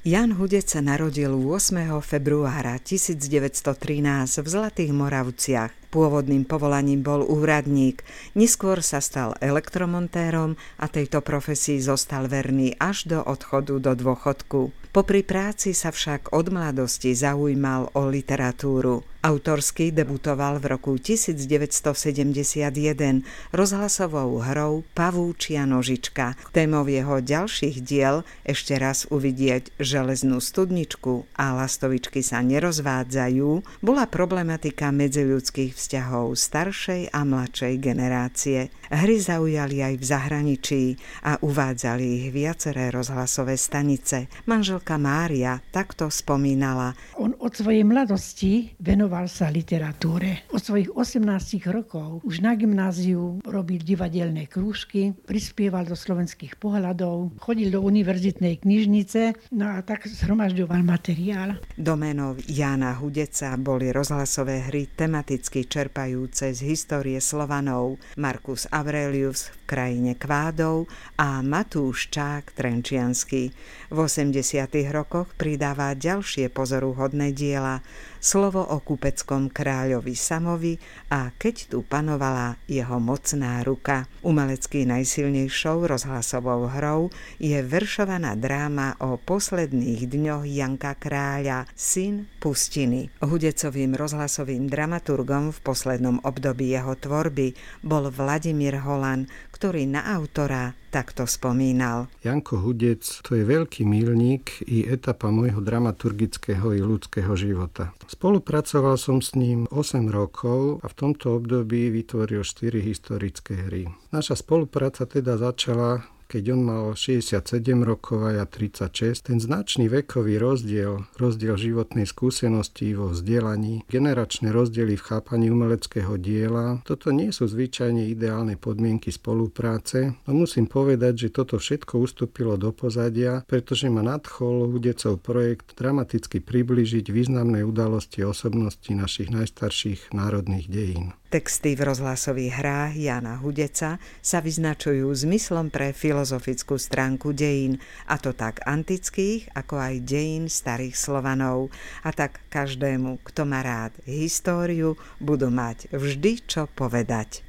Ján Hudec sa narodil 8. februára 1913 v Zlatých Moravciach. Pôvodným povolaním bol úradník, neskôr sa stal elektromontérom a tejto profesii zostal verný až do odchodu do dôchodku. Popri práci sa však od mladosti zaujímal o literatúru. Autorsky debutoval v roku 1971 rozhlasovou hrou Pavúčia nožička. Témou jeho ďalších diel ešte raz uvidieť železnú studničku a lastovičky sa nerozvádzajú bola problematika medziľudských vzťahov staršej a mladšej generácie. Hry zaujali aj v zahraničí a uvádzali ich viaceré rozhlasové stanice. Manželka Mária takto spomínala. On od svojej mladosti venoval sa literatúre. Od svojich 18 rokov už na gymnáziu robil divadelné krúžky, prispieval do slovenských pohľadov, chodil do univerzitnej knižnice, no a tak zhromažďoval materiál. Doménou Jána Hudeca boli rozhlasové hry tematicky čerpajúce z histórie Slovanov, Marcus Aurelius v Krajine kvádov a Matúš Čák Trenčiansky. V 80. rokoch pridáva ďalšie pozoruhodné diela Slovo o kupeckom kráľovi Samovi a Keď tu panovala jeho mocná ruka. Umelecky najsilnejšou rozhlasovou hrou je veršovaná dráma o posledných dňoch Janka Kráľa, syn Pustiny. Hudecovým rozhlasovým dramaturgom v poslednom období jeho tvorby bol Vladimír Holan, ktorý na autora takto spomínal. Janko Hudec, to je veľký míľnik i etapa môjho dramaturgického i ľudského života. Spolupracoval som s ním 8 rokov a v tomto období vytvoril 4 historické hry. Naša spolupráca teda začala, keď on mal 67 rokov a ja 36, ten značný vekový rozdiel životnej skúsenosti vo vzdelaní, generačné rozdiely v chápaní umeleckého diela, toto nie sú zvyčajne ideálne podmienky spolupráce, no musím povedať, že toto všetko ustúpilo do pozadia, pretože ma nadchol Hudecov projekt dramaticky priblížiť významné udalosti osobnosti našich najstarších národných dejín. Texty v rozhlasových hrách Jána Hudeca sa vyznačujú zmyslom pre filozofickú stránku dejín, a to tak antických, ako aj dejín starých Slovanov. A tak každému, kto má rád históriu, budú mať vždy čo povedať.